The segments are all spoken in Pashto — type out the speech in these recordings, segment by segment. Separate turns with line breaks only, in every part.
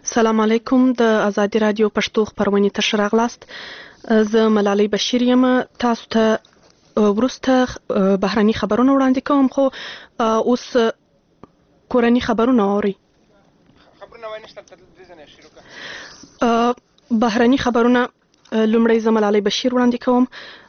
سلام علیکم. د ازادي رادیو پښتو خپرونې ته ښه راغلاست. زه ملالۍ بشیر یم. تاسو ته وروسته بهرني خبرونه وړاندې کوم، خو اوس کورني خبرونه اورئ. بهرني خبرونه لومړی زه ملالۍ بشیر وړاندې کوم.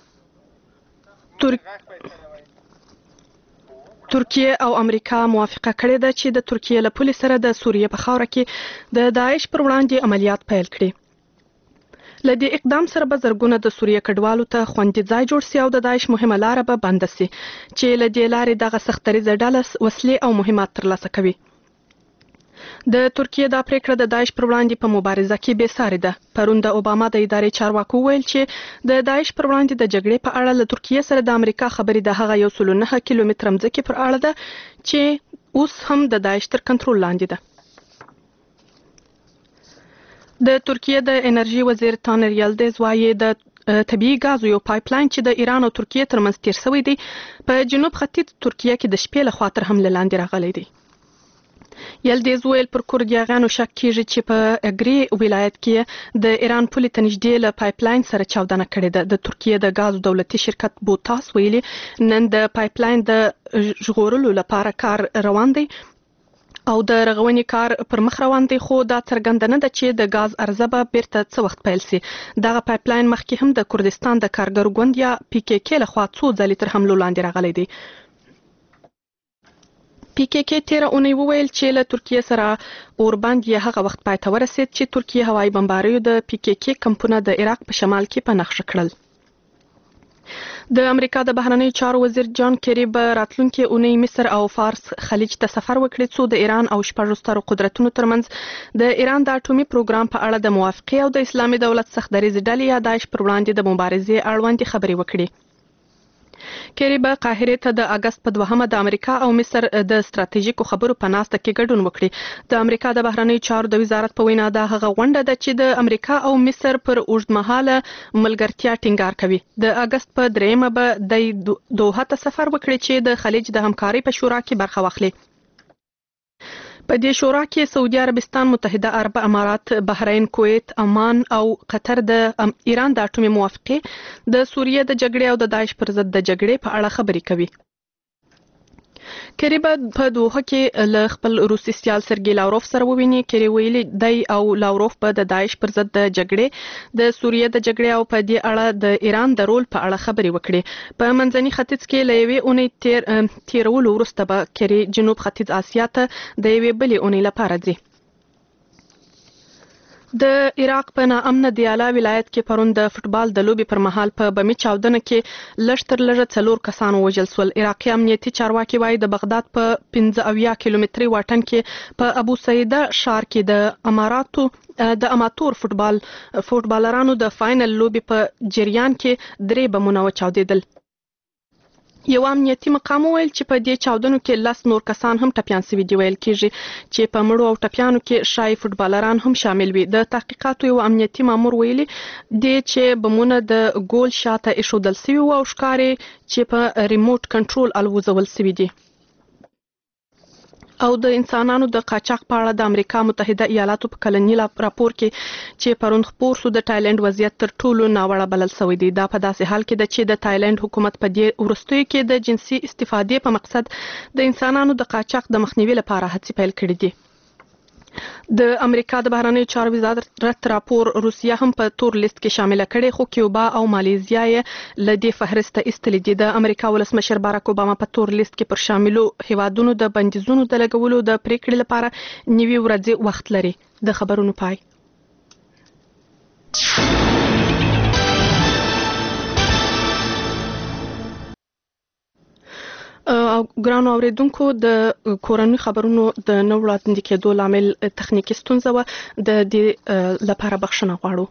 ترکیه او امریکا موافقه کړې ده چې د ترکیه له پولې سره د سوریې په خاوره کې د داعش پر وړاندې عملیات پیل کړي. له دې اقدام سره به زرګونه د سوریې کډوالو ته خوندي ځای جوړ سي او د داعش مهمه لاره به بنده سي چې له دې لارې دغه سخت دریځه ډله وسلې او مهمات ترلاسه کوي. د ترکیه دا پریکړه د داعش پر وړاندې په مبارزه کې بې سارې ده. پرون د اوباما د ادارې چارواکو وویل چې د داعش پر وړاندې د جګړې په اړه له ترکیه سره د امریکا خبرې د هغه 109 کیلومتره مځکې پر اړه ده چې اوس هم د داعش تر کنټرول لاندې ده. د ترکیه د انرژي وزیر تانر یلدز وایي د طبیعي ګازو یو پایپلاین چې د ایران او ترکیه ترمنځ تیر شوی دی په جنوب ختیځ ترکیه کې د شپې له خوا تر حمله لاندې راغلی دی. یلدز ویل پر کردیانو شک کیږي چې په اګری ولایت کې د ایران پولې ته نږدې له پایپلاین سره چاودنه کړې ده. د ترکیه د ګازو دولتي شرکت بوتاس ویلي نن د پایپلاین د ژغورلو لپاره کار روان دی او د رغونې کار پر مخ روان دی، خو دا څرګنده نه ده چې د ګاز عرضه به بیرته څه وخت پیل سي. دغه پایپلاین مخکې هم د کردستان د کارګرو ګوند یا PKK لخوا څو ځلې تر حملو لاندې راغلی دی. PKK تیره اونۍ وویل چې له ترکیه سره اوربند یې هغه وخت پای ته ورسید چې ترکیه هوایي بمباریو د PKK کمپونه د عراق په شمال کې په نښه کړل. د امریکا د بهرنیو چارو وزیر جان کیری به راتلونکي اونۍ مصر او فارس خلیج ته سفر وکړي څو د ایران او شپږو سترو قدرتونو ترمنځ د ایران د اټومي پروګرام په اړه د موافقې او د اسلامي دولت سخت دریځ ډلې یا داعش پر وړاندې د مبارزې اړوند خبرې وکړي. کیری به قاهره ته د اگست په 2 د امریکا او مصر د ستراتیژیکو خبرو په ناسته کې ګډون وکړي. د امریکا د بهرنیو چارو د وزارت په وینا دا هغه غونډه ده چې د امریکا او مصر پر اوږدمهاله ملګرتیا ټینګار کوي. د اگست په 3 به د دوحه ته سفر وکړي چې د خلیج د همکارۍ په شورا کې برخه واخلي. په دې شورا کې سعودي عربستان، متحده عرب امارات، بحرین، کویت، عمان او قطر د ایران د اټومي موافقې، د سوریې د جګړې او د داعش پر ضد د جګړې په اړه خبرې کوي. کیری په دوحه کې له خپل روسي سیال سرګي لاوروف سره وویني. کیری ویلي دی او لاوروف په د داعش پر ضد د جګړې، د سوریې د جګړې او په دې اړه د ایران د رول په اړه خبرې وکړي. په منځني ختیځ کې له یوې اونۍ تیرولو وروسته به کیری جنوب ختیځ اسیا ته د یوې بلې اونۍ لپاره ځي. د عراق په ناامنه دیالا ولایت کې پرون د فوټبال د لوبې پر مهال په بمي چاودنه کې لږ تر لږه 4 کسان ووژل شول. عراقي امنیتي چارواکي وایي د بغداد په 15 کیلومتري واټن کې په ابو سعیده ښار کې د اماتور فوټبالرانو د فاینل لوبې په جریان کې 3 بمونه وچاودېدل. یو امنیتي مقام ویل چې په دې چاودنو کې 10 نور کسان هم ټپیان شوي دي. ویل کېږي چې په مړو او ټپیانو کې شای فوټبالران هم شامل وي. د تحقیقاتو یو امنیتي مامور ویلي دی چې بمونه د ګول شاته ایښودل شوي وو او ښکاري چې په ریموټ کنټرول الوزول شوي دي. او د انسانانو د قاچاق په اړه د امریکا متحده ایالاتو په کلني راپور کې چې پرون خپور شو د تایلند وضعیت تر ټولو ناوړه بلل شوی دی. دا په داسې حال کې ده چې د تایلند حکومت په دې وروستیو کې د جنسي استفادې په مقصد د انسانانو د قاچاق د مخنیوي لپاره هڅې پیل کړې دي. د امریکا د بهرنیو چارو وزارت راپور روسیه هم په تور لیست کې شامل کړي، خو کیوبا او مالیزیا یې له دې فهرست ایستلې دي. د امریکا ولسمشر باراک اوباما په تور لیست کې پر شاملو هیوادونو د بندیزونو د لګولو د پریکړې لپاره 9 ورځې وخت لري. د خبرونو پای. او ګرانو اوریدونکو، د کورنۍ خبرونو د نو وړاندې کېدو لامل تخنیکی ستونزه و، د دې لپاره بخښنه غواړو.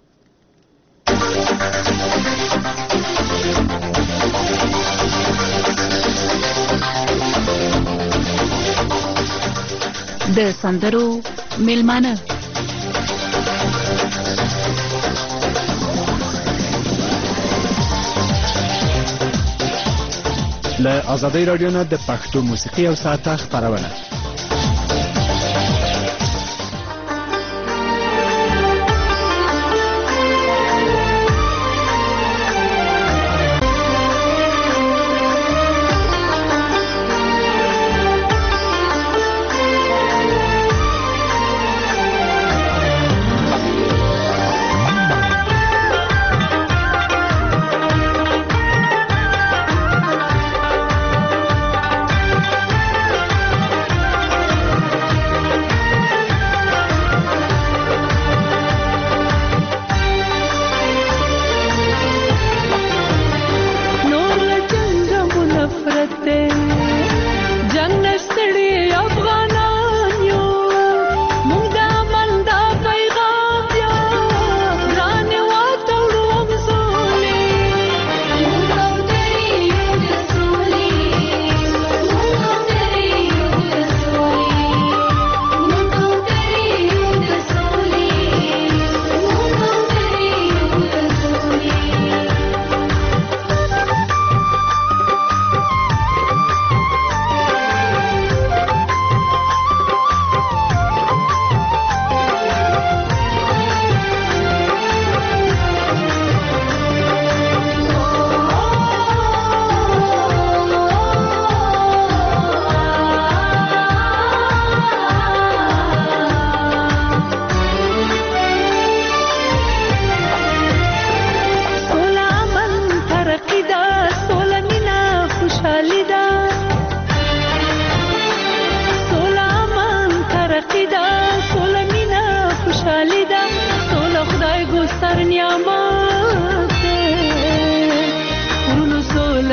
د سندرو میلمانه
له ازادي رادیو نه د پښتو موسیقي او ساعته خبرونه.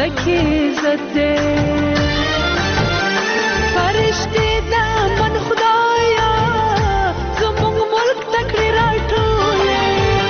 کې عزت دی فرشتي د من خدایا زموږ ملک تکړه راټولې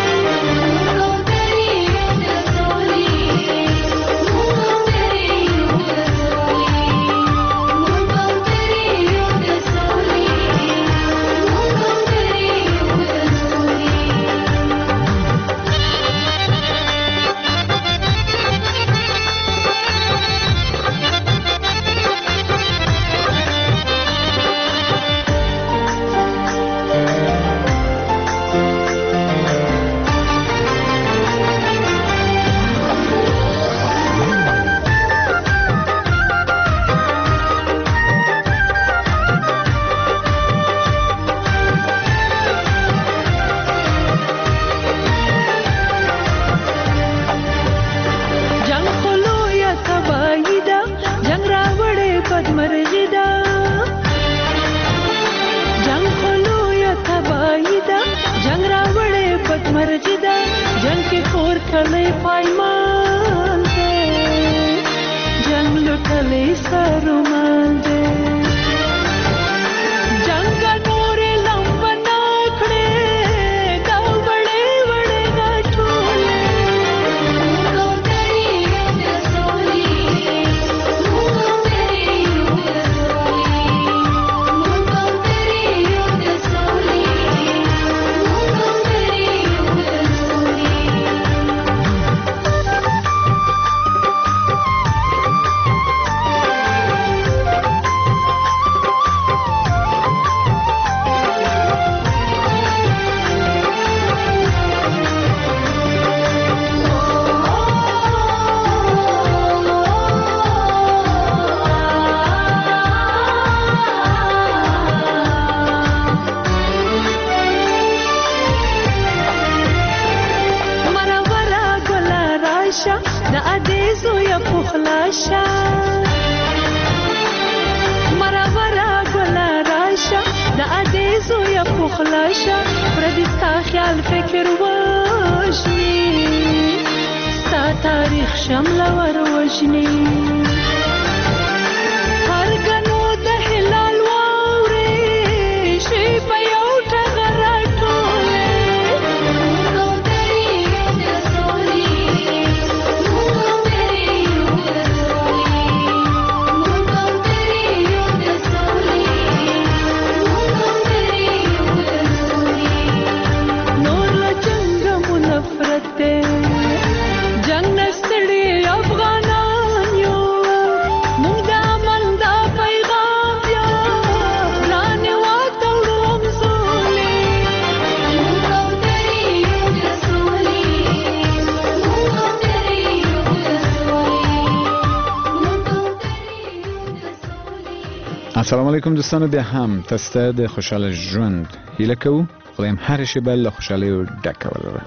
السلام علیکم دوستانو، بیا هم تاسو ته د خوشاله ژوند هیله کوو. خدایم هر شی بل له خوشالۍ ډک ولره.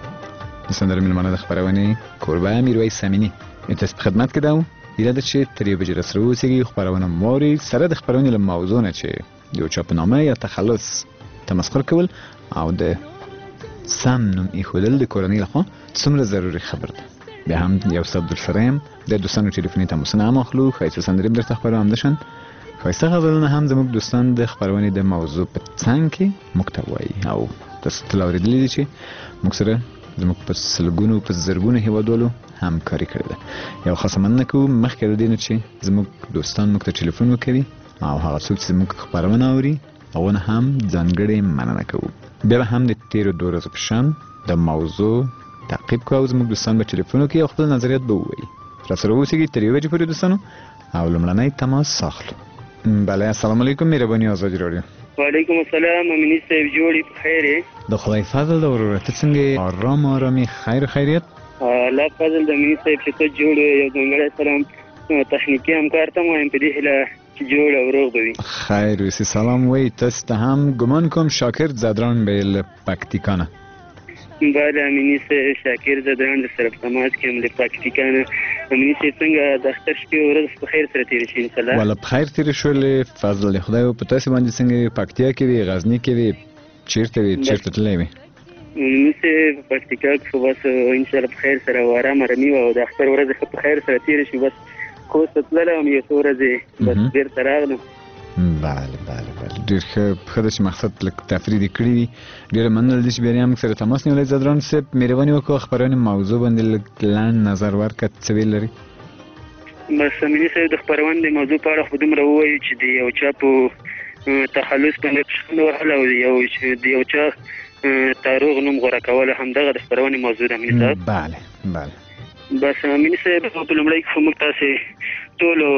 د سندرې مېلمانه د خپرونې کوربه میرویس سامینی تاسو په خدمت کې ده. هیله ده چې تر یو بجې راسره اوسئ. خپرونه موري سره د خپرونې له موضوع نه چې یو چاپنامه یا تخلص تمسخر کول او د سم نوم ایښودل د کورنۍ لخوا څومره ضروري خبر ده. بیا هم یو استاد درسره یم. د دوستانو ټلیفوني تماسونه هم اخلو. ښایسته سندرې هم درته خپروم همداشان ښایسته غزلونه هم زموږ دوستان د خپرونې د موضوع په څنګ کې موږ ته وایي. او تاسو تل اورېدلي دي چې موږ سره زموږ په سلګونو په زرګونو هیوادوالو همکاري کړې ده. یو خاصه مننه کوو مخکې له دې نه چې زموږ دوستان موږ ته ټلیفون وکوي او هغه څوک چې زموږ خپرونه اوري هغونه هم ځانګړې مننه کوو. بیا به هم د تېرو 2 ورځو په شان د موضوع تعقیب کوو او زموږ دوستان به ټلیفون وکړي او خپل نظریات به ووایي. راسره اوسئ تر 1 بجې پورې دوستانو او لومړنی تماس اخلو. بله، السلام علیکم. مهرباني آزادي رادیو.
وعلیکم السلام. امینی صاحب جوړی په خیر یې؟
د خدای فضل د ورورته څنګه آرام آرامي خیر خیریت؟
الله فضل د امینی صاحب چې ته جوړ یو ځانګړی سلام تخنیکي همکار ته وایم په دې هیله چې جوړ او روغ به وي.
خیر اوسې. سلام وایي تاسو ته هم. ګمان کوم شاکر زدران به له پکتیکا نه.
بله امینی صاحب شاکر زدران د سرف سماج کې هم له پکتیکا نه. امینی صاحب څنګه د اختر شپې ورځ په خیر سره تېرې شي انشاءالله؟ والله په خیر تېرې شولې فضل د خدای. په تاسې باندې څنګه؟ پکتیا کې وي، غزني کې وي، چېرته وي، چېرته تللی وي؟ موږ په پکتیکا کې بس ان شاء الله په خیر سره و آرام رمي او د اختر ورځ په خیر سره تیر شي. بس خو ستلم یو څو ورځې بس بیرته راغلم.
بله ډېر ښه ده چې مقصد لږ تفریح دې کړي وي. ډېره مننه ده چې بیا موږ سره تماس نیولی. زدران صاحب مهرباني وکړه خپرونې موضوع باندې لږ لنډ نظر ورکړه څه ویل لري.
بس امیني صاحب د خپرونې موضوع په اړه خو دومره ووایو چې د یو چا په تخلص باندې پښتون وهل او د یو چا تاروغ نوم غوره کول همدغه د خپرونې موضوع ده امیني صاحب.
بله
بس امیني صاحب په لومړی کې موږ تاسې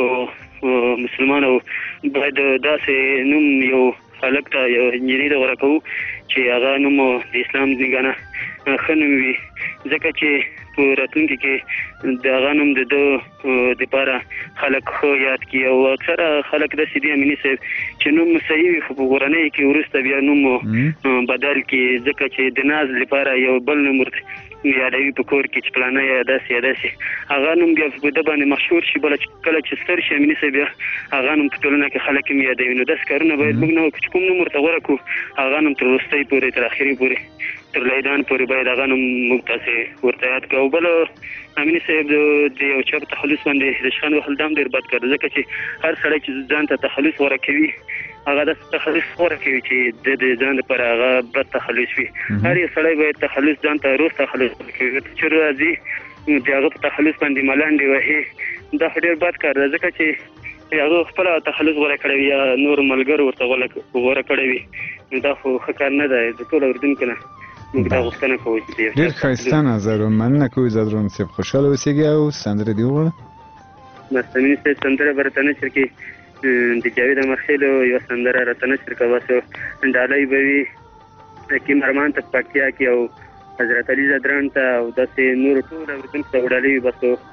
ټولو مسلمانو باید داسې نوم یو هلک ته یو انجینر ته غوره کوو چې هغه نوم د اسلام څنګه نه ښه نوم وي، ځکه چې په راتلونکي کې د هغه نوم د ده دپاره خلک ښه یاد کړي. او اکثره خلک داسې دي امیني صاحب چې نوم صحیح وي خو په کورنۍ کې وروسته بیا نوم بدل کړي، ځکه چې د ناز لپاره یو بل نوم ورته یادوي په کور کې چې پلانه یا داسې هغه نوم بیا په ده باندې مشهور شي. بله کله چې ستر شي امیني صاحب بیا هغه نوم په ټولنه کې خلک هم یادوي. نو داسې کارونه باید موږ نه وکړو چې کوم نوم ورته غوره کړو هغه نوم تر وروستۍ پورې تر اخري پورې تر لیدان پورې باید هغه نوم موږ تاسې ورته یاد کړو. بل امیني صاحب د یو چا په تخلص باندې د شخند وهل دا هم ډېر بد کار دی، ځکه چې هر سړی چې ځان ته تخلص غوره کوي هغه داسې تخلص غوره کوي چې د ځان لپاره هغه بد تخلص وي. هر یو سړی باید تخلص ځان ته روغ تخلص کوي، چې راځي د هغه په تخلص باندې ملنډې وهي دا خو ډېر بد کار دی، ځکه چې هغه خپله تخلص غوره کړی وي یا نور ملګرو ورته غوره کړی وي، دا خو ښه کار نه دی. د ټولو اورېدونکو نه موږ دا غوښتنه کوو چې
ډېر ښایسته نظر و. مننه کوو زدران صاحب، خوشحاله اوسېږي او سندره دې وغواړه.
بس امیني صاحب سندره به راته نشر کړي د جاوید امرخیلو یوه سندره راته نشر کړه. بس ډالۍ به وي حکیم ارمان ته په پکتیا کې او حضرت علي زدران ته او داسې نورو ټولو اورېدونکو ته ډالۍ وي.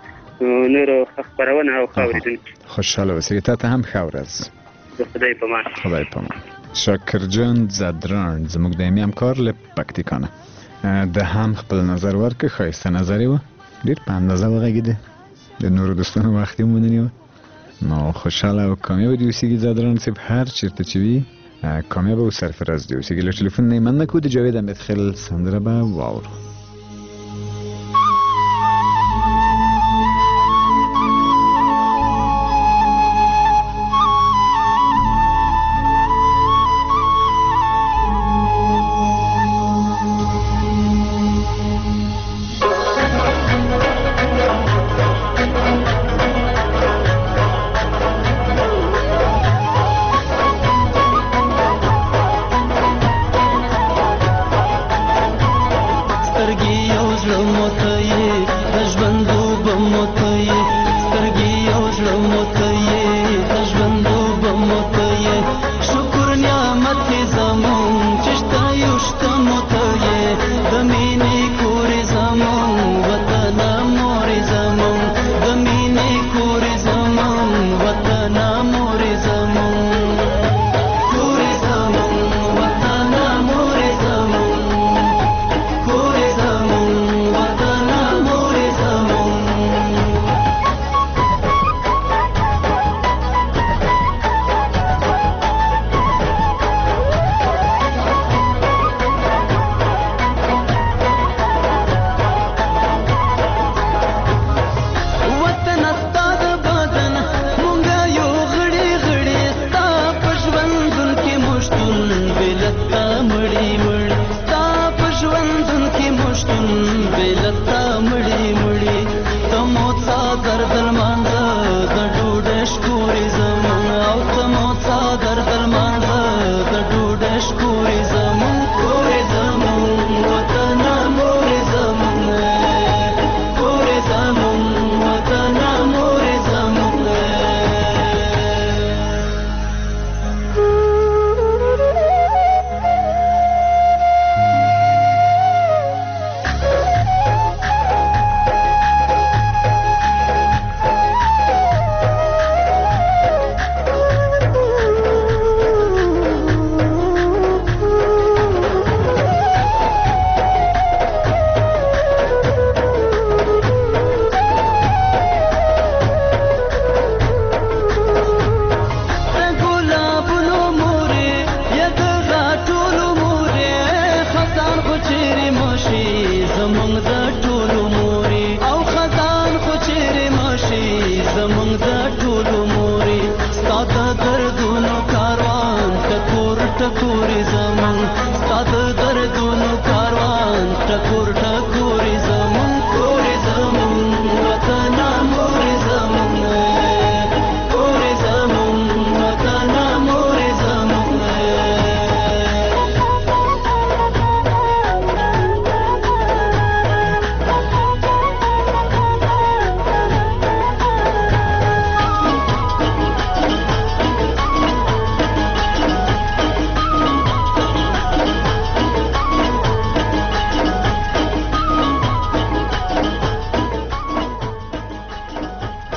بس نورو ښه خپرونه او ښه اورېدونکي
خوشحاله اوسېږي. تا ته هم ښه ورځ.
د خدای په امان.
خدای په امان. شاکرجان زدران زموږ دایمي همکار له پکتیکا نه ده هم خپل نظر ورکړ. ښایسته نظر یې وه، ډېر په اندازه وغږېده، د نورو دوستانو وخت یې ونه نیوه. نو خوشحاله او کامیابه دې اوسېږي زدران صاحب، هر چېرته چې وي کامیابه او سرفراز دې اوسېږي. له ټلیفون نه یې مننه کوو. د جاوید امرخیل سندره به واورو.
ستر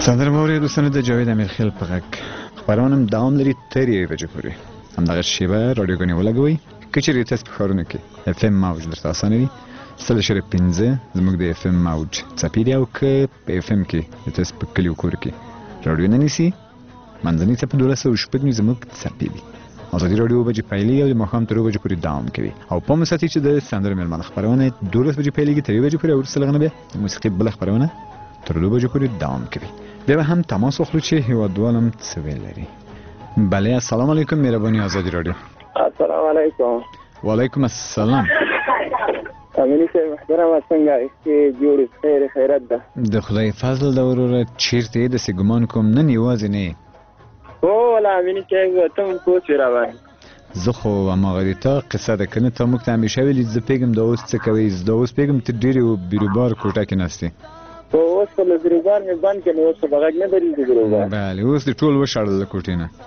سندره موري دوستانو د جاوید امیرخیل په غږ خبرونم دوام لري تر یوې بجې پورې همدغه شیبه راډیوګانې ولګوئ که چیرې تاسو په ښارونو کې اف ام موج درته اسانه وي 100.5 زموږ د اف ام موج څپې دي او که په اف ام کې تاسو په کلیو کور کې راډیو نه نیسي منځنۍ څپه 1206 زموږ څپې دي ازادي راډیو بجې پیلېږي او د ماښام تر 2 بجې پورې دوام کوي او په مساتې چې د سندرې مېلمانه خپرونه 12 بجې پیلېږي تر 1 بجې پورې او وروسته لږ نه بیا د موسیقۍ بله خپرونه تر 2 بجې پورې دوام کوي بیا به هم تماس واخلو چې هیوادوالم څه ویل لري. بله السلام علیکم مهرباني ازادي راډیو.
السلام علیکم.
وعلیکم السلام.
امینی صاحب محترم څنګه چې جوړ خیر خیرت ده
د خدای فضل د وروره چیرته د سګمان کوم نن یوازې نه
او ولا امینی صاحب ته کوڅ روان
زه خو اماغریتا قصه ده کنه ته موږ ته همیشه ویلي زه پیګم د اوس څه کوي زه د اوس پیګم ته ډېری بیروبار کوټه کې نستی
اوس په بیروبار مې بند کړي اوس په غږ نه درې بیروبار
بله اوس د ټول وشړل کوټې نه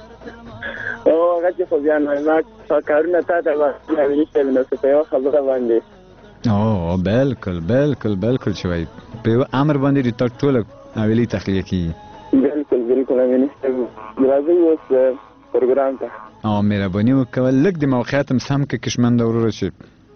او هغه چې خو بیا نه کارونه تا ته باندې امینی صاحب نو څه په یوه خبره باندې
او بالکل چې وایي په یو امر باندې د تا ټوله حویلي تخلیه کېږي
بالکل امینی صاحب راځئ اوس پروګرام ته
او مهرباني وکول لږ د موقعیت هم سم که کشمند وروره چې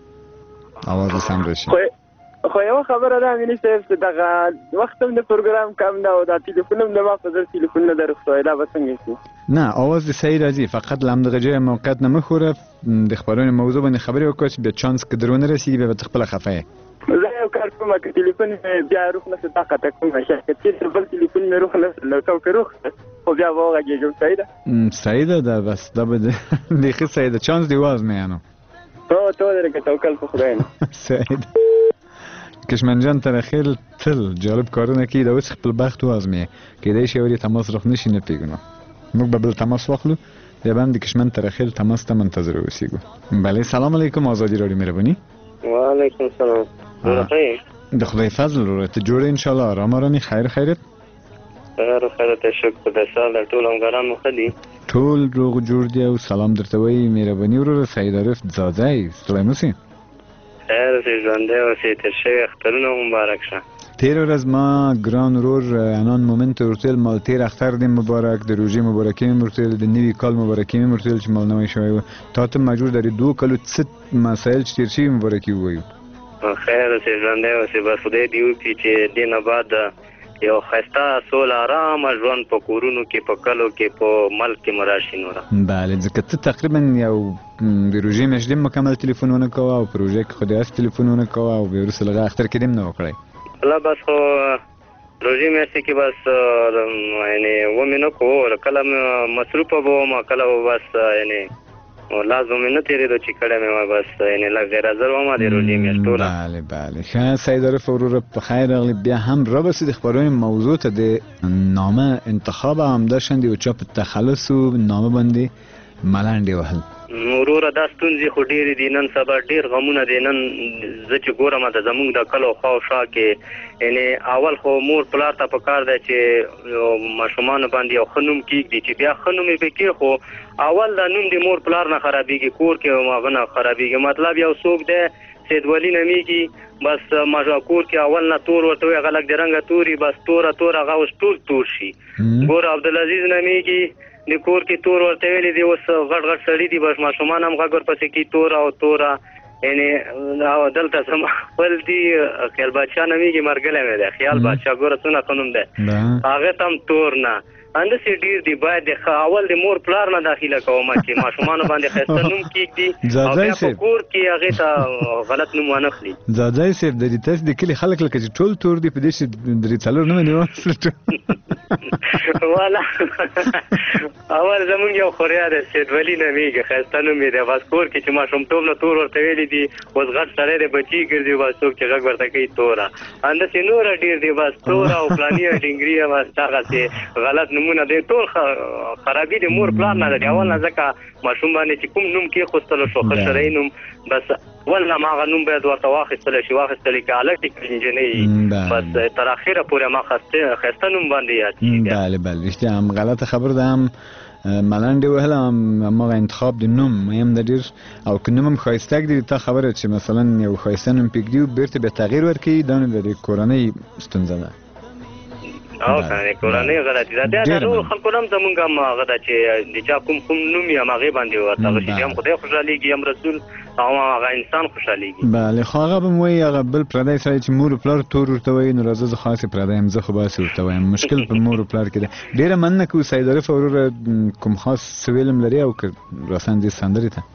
اواز سم راشي
خو یو خبره ده امینی صاحب چې دغه وخت هم د پروګرام کم ده او دا تلیفون هم د ما په زر تلیفون نه در رخصوی دا به څنګه شي
نه اواز د صحیح راځي فقط له همدغه ځایه موقعیت نه مخوره د خبرونې موضوع باندې خبرې وکړه چې بیا چانس که در ونه رسېږي بیا به ته خپله خفه یې
زه یو کار کوم که تلیفون مې بیا روح نشي تا قطع کوم شه که چېرته بل تلیفون مې روح نشي نو که روح خو بیا به وغږېږم صحیح ده
ده بس دا به بیخي صحیح ده چانس دی واز میانو
تو درکه توکل په خدای نه
صحیح ده کشمن جان تر خیر تل جالب کارونه کوي دا اوس خپل بخت وازمه کېدای شي ورې تماس رخ نشي نه پیګنو موږ به بل تماس واخلو بیا باندې کشمن تر خیر تماس ته منتظر اوسېږو. بله سلام علیکم ازادي راډیو مهرباني.
وعلیکم السلام.
د خدای فضل وروره ته جوړ ان شاء الله آرامي خیر خیرت
خیرت شکر د سال ټول همګرانو خدي
ټول روغ جوړ دی او سلام درته وایي مهرباني وروره سید عارف زاده ستړی مو
خیر سي ژوندی اوسې تېر شوي اخترونه مبارک شه.
تېره ورځ ما ګران ورور انان مومنت ورته ویل مال تېر اختر دې مبارک د روژې مبارکي مې ورته ویل د نوي کال مبارکي مې ورته ویل چې مال نوی شوی و تا ته مجبور درې 2 کالو څه مسایل چې تېر شوي مبارکي ووایو.
خیر سي ژوندی اوسې بس خدای دې وکړي چې دې نه بعد یو ښایسته سوله ارامه ژوند په کورونو کې په کلو کې په ملک کې مو راشي نوره.
بله ځکه ته تقریبا یو د روژې میاشت هم مکمل تلیفون ونه کوه او په روژې کې خو د هسې تلیفون ونه کوه او بیا وروسته لږه اختر کې دې هم نه وکړی.
الله بس خو روژې میاشتې کې بس یعنې ومې نه کوو کله مصروفه به وم کله به بس یعنې لاس به مې نه تېرېدو چې کړی مې وه بس یعنې لږ غیر حاضر وم د روژې میاشت ټوله.
بله ښه سید عارف وروره په خیر راغلی بیا هم رابسې د خپرونې موضوع ته د نامه انتخاب همداشان د یو چا په تخلص و نامه باندې ملنډې وهل
وروره دا ستونزې خو ډېرې دي نن سبا ډېر غمونه دي نن زه چې ګورم د زموږ د کلو خواوشا کې یعنې اول خو مور پلار ته پکار دی چې ماشومانو باندې یو ښه نوم کېږدي چې بیا ښه نوم یې پې کېښو اول دا نوم د مور پلار نه خرابېږي کور کې هغه نه خرابېږي مطلب یو څوک دی سید ولی نومیږي بس کور کې اول نه تور ورته وي هغه لږ د رنګه توري بس تور هغه اوس ټول تور شي. ګوره عبدالعزیز نومیږي د کور کې تور ورته ویلي دي اوس غټ سړي دي بس ماشومان هم غږ ورپسې کوي توره یعنې دلته زما خپل دي خیال بادشاه نومیږي مرګلی مې دی خیال بادشاه ګوره څونه ښه نوم دی هغې ته هم تور نه همداسې ډېر دي باید د اول د مور پلار نه داخله کومه چې ماشومانو باندې ښایسته نوم کېږدي او بیا په کور کې هغې ته غلط نوم وانخلي.
ځاځی صاحب د دې تاسې د کلي خلک لکه چې ټول تور دي په دې چې 3-4 نومه دي
والا اول زمونږ یو خوریا دی سید ولی نومیږي ښایسته نوم یې دی بس کور کې چې ماشومتوب نه تور ورته ویلي دي اوس غټ سړی دی بچي ګرځي بس څوک چې غږ ورته کوي توره همداسې نوره ډېر دی بس توره او فلاني ډنګري بس دغسې غلط نومونه دی ټول خرابي د مور پلار نه دی اول نه ځکه ماشوم باندې چې کوم نوم کېښودلو شو ښه شرعي نوم بس اول هم هغه نوم باید ورته واخیستلی شي واخیستلی که هلک دي که انجنۍ بس تر اخره پورې ما ښایسته نوم باندې یاد شي.
بله رښتیا هم غلطه خبر ده هم ملنډې وهل هماغه انتخاب د نوم مهم ده ډېر او که نوم هم ښایسته ږدي تا خبره چې مثلا یو ښایسته نوم پرېږدي بیرته بیا تغییر ورکوي دا نو د کورنۍ ستونزه ده.
او کنه کورانه غلطی ده دا نور خلکو هم زمونږ هم هغه ده چې د چا کوم نوم یې هغې باندې ورته شي هم خدای خوشحالېږي هم رسول او هغه انسان خوشحالېږي.
بله خو هغه به م وایي هغه بل پردی سړی چې مور و پلار تور ورته وایي نو راځه زه خاصې پردی یم زه خو باسې ورته وایم مشکل په مور و پلار کې ده. ډېره مننه کوو سید عارف وروره کوم خاص څه ویل هم لري او که راسن دې سندرې ته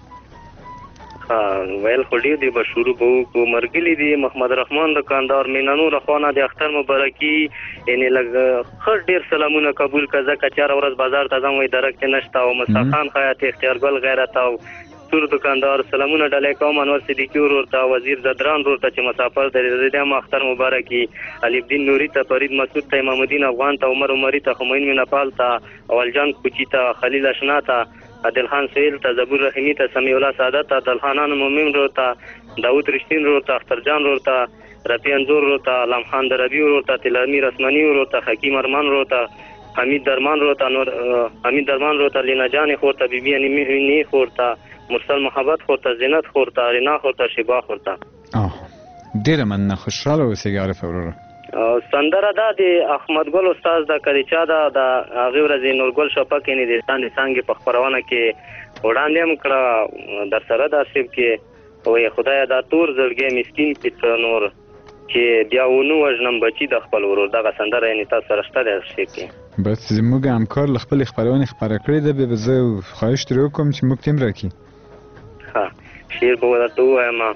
ویل خو ډېر دی به شروع به وکړو. مرګلي دي محمد رحمان دکاندار مینانو رخوانه د اختر مبارکي یعنې لږ ښه ډېر سلامونه قبول که ځکه چې هره ورځ بازار ته ځم وایي درک کې نشته او مستخان خیاط اختیارګل غیرت او تور دکاندار سلامونه ډالۍ کوم انور صدیقي ورور ته وزیر زدران ورور ته چې مسافر دی د هم اختر مبارکي علي الدین نوري ته فرید مسعود ته امام الدین افغان ته عمر عمري ته خمین مینپال ته اولجان کوچي ته خلیل اشنا ته عادل خان سهیل ته زبور رحیمی ته سمیع الله سعادت ته دلخانان مومن ورور ته داود رشتین ورور ته اخترجان ورور ته رفیع انزور ورور ته علام خان دربی ورور ته تلامیر اسمانی ورور ته حکیم ارمان ورور ته حمید درمان ورور ته نور حمید درمان ورور ته لینا جان خور ته بیبي انیمی خور ته مرسل محبت خور ته زینت خور ته رینا خور ته شبا خور ته.
ډېره مننه خوشحاله اوسئ عارف وروره.
سندره دا د احمد ګل استاد د کلیچا دا د هغې ورځې نورګل شفق یعنې د ځان د څانګې په خپرونه کې وړاندې هم کړه در سره دا صرف کې وایي خدایه دا تور زړګی مسکین کړه نور چې بیا ونه وژنم بچي د خپل ورور دغه سندره یعنې تاسو سره شته دی شی کې
بس زموږ همکار له خپلې خپرونې خپره کړې ده بیا به زه خواهش ترې وکړم چې موږ ته هم راکړي.
ښه شعر به درته ووایم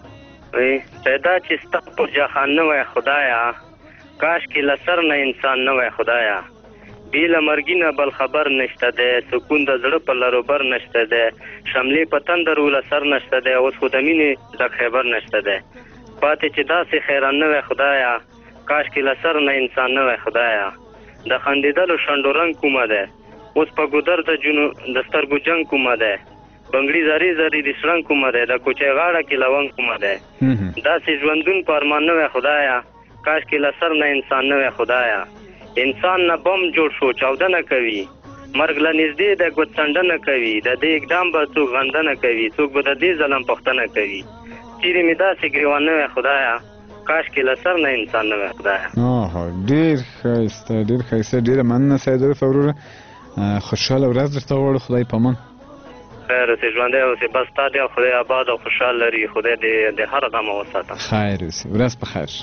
پیدا چې ستا پر جهان نه وای خدایا کاش کې له سر نه انسان نه وای خدایا بې له مرګي نه بل خبر نشته دی سکون د زړه په لروبر نشته دی شملې په تندر وله سر نشته دی اوس خو د مینې د خیبر نشته دی پاتې چې داسې خیران نه وای خدایا کاش کې له سر نه انسان نه وای خدایا د خندېدلو شنډو رنګ کومه دی اوس په ګودر د سترګو جنګ کومه دی بنګړي زری زری د شرنګ کومه دی د کوچۍ غاړه کې لونګ کومه دی داسې ژوندون په ارمان نه وای خدایا کاش کې له سر نه انسان نه وای خدایا انسان نه بم جوړ شو چاودنه کوي مرګ له نږدې د ګوتڅنډنه کوي د دې اقدام به څوک غندنه کوي څوک به د دې ظلم پوښتنه کوي چیرې مې داسې ګریوان نه وای خدایا کاش کې له سر نه انسان نه وای خدایا.
ډېر ښایسته ډېره مننه سید عارف وروره خوشحاله ورځ درته غواړو خدای پامان.
خیر اوسې ژوندی اوسې بس تا دې خدای آباد او خوشحال لري خدای دې د هر غم وساته.
خیر اوسې ورځ په خیر.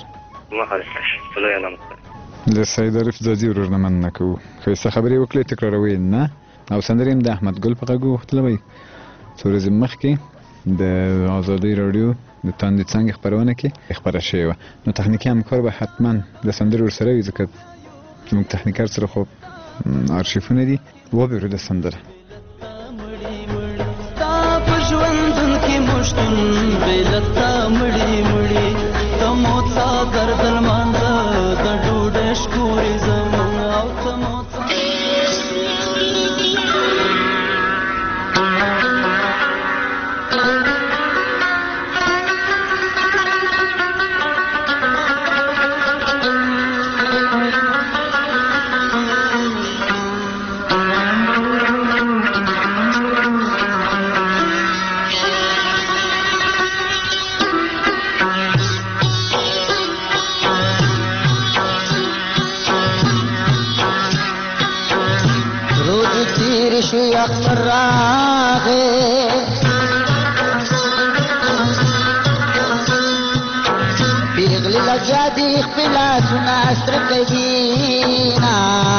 د سید عارف ځاځي ورور نه مننه کوو ښایسته خبرې وکړې تکراروي نه او سندرې هم د احمد ګل په غږ وغوښتله وایي څو ورځې مخکې د ازادۍ راډیو د تاندې څانګې خپرونه کې خپره شوې وه نو تخنیکي همکار به حتما د سندرې ورسره وي ځکه زموږ تخنیکر سره خو ارشیفونه دي وبېرو د سندره
ژوندون کې مشتون بېلتا مړی مړی د موت ساګر د لمانځه د ډوډۍ شکورې زمون او ته موت اختر راغه پیغلی لجادی خپلا سنا استر کهینا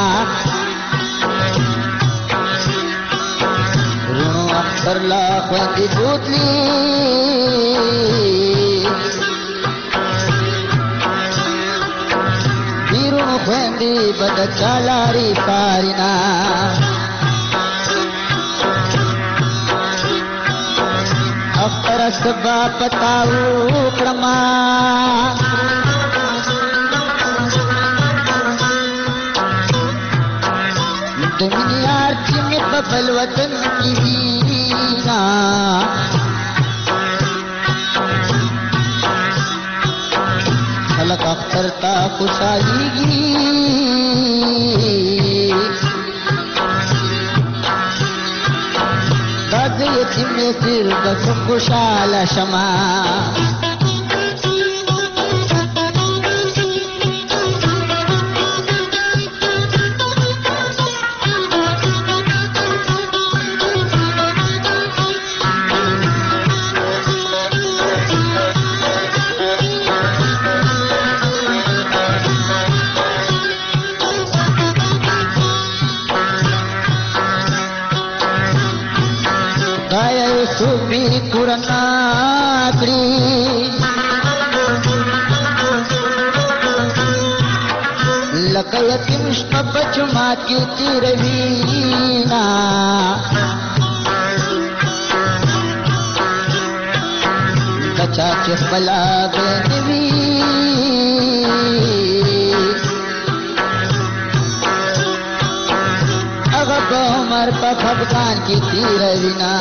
رونو اختر لا خوندی دوتلی بیرونو خوندی بدا چالاری پارینا اختر سبا پتاو کرما دنیار چی میں ببل وطن کی دینا خلق اختر تا خوشحالی گی یتیم سر بس خوشحال شما
لکه یتیم شپه په جومات کې تېروينا کچا چې خپله بین وي هغه په عمر په خفګان کې تېروينا